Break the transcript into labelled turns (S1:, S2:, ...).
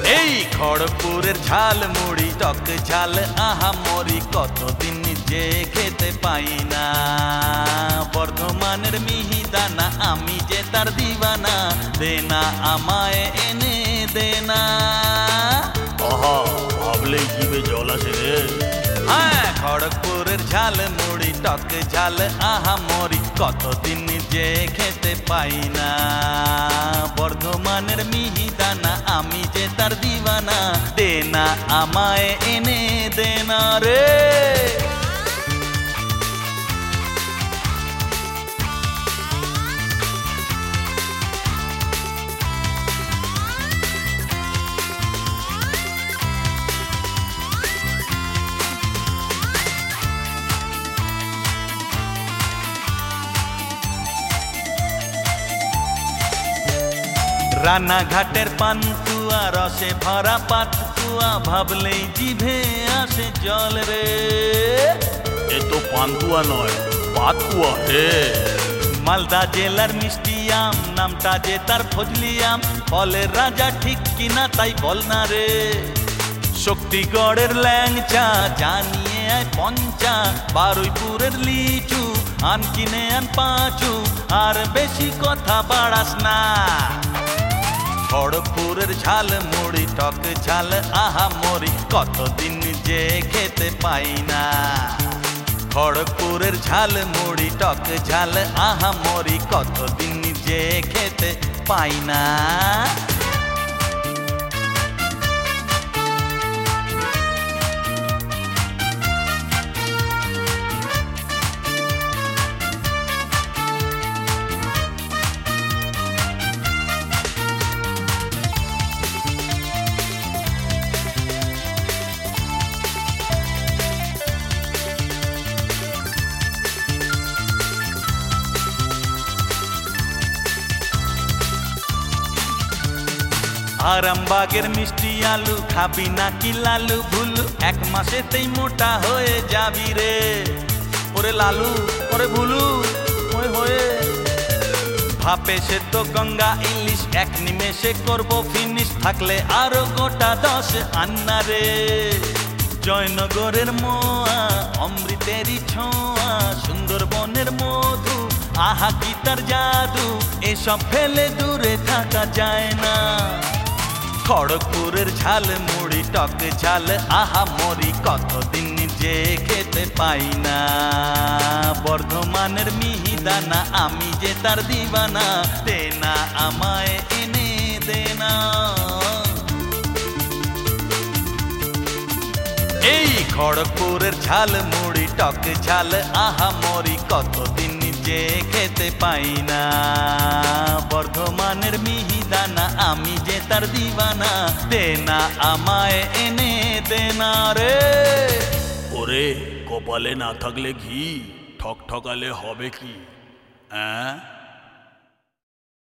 S1: এই খড়গপুরের ঝাল মুড়ি টক ঝাল আহা মরি কতদিন যে খেতে পাই না। বর্ধমানের মিহিদানা আমি যে তার দিবানা, দেনা আমায় এনে দেনা।
S2: আহা ভাবলেই জিভে জল আসে রে।
S1: হ্যাঁ খড়গপুরের ঝাল মুড়ি টক ঝাল আহা মরি কতদিন যে খেতে পাই না। বর্ধমানের মিহিদানা আমি যে তার দিবানা, দেনা আমায় এনে দেনা রে। রানাঘাটের পান্তুয়া রসে ভরা পাতুয়া ভাবলেই জিভে আসে জল রে।
S2: এ তো পান্তুয়া নয় পাতুয়া রে।
S1: মালদা জেলার মিষ্টি আম নামটা যে তার ফজলি আম, ফলের রাজা ঠিক কিনা তাই বল না রে। শক্তিগড়ের ল্যাংচা জানিয়ে আয় পঞ্চা, বারুইপুরের লিচু আন কিনে আন পাঁচু, আর বেশি কথা বাড়াস না। খড়গপুরের ঝাল মুড়ি টক ঝাল আহা মরি কতদিন যে খেতে পাই না। খড়গপুরের ঝাল মুড়ি টক ঝাল আহা মরি কতদিন যে খেতে পাই না। আরামবাগের মিষ্টি আলু খাবি নাকি লালু ভুলু, এক মাসেতেই মোটা হয়ে যাবি রে। ওরে লালু ওরে ভুলু ওরে হয়ে ভাপে সে তো গঙ্গা ইলিশ, এক নিমেষে করবো ফিনিশ, থাকলে আরো গোটা 10 আন্না রে। জয়নগরের মোয়া অমৃতেরই ছোঁয়া, সুন্দরবনের মধু আহা কি তার জাদু, এসব ফেলে দূরে থাকা যায় না। খড়গপুরের ঝাল মুড়ি টক ঝাল আহা মরি কতদিন যে খেতে পাই না। বর্ধমানের মিহিদানা আমি যে তার দিবানা, দেনা আমায় এনে দেনা। এই খড়গপুরের ঝাল মুড়ি টক ঝাল আহা মরি কতদিন যে খেতে পাই না। বর্ধমানের মিহিদানা আমি যে তার দিবানা, দেনা আমায় এনে দেনা রে।
S2: ওরে কপালে না থাকলে ঘি ঠক ঠকালে হবে কি? হ্যাঁ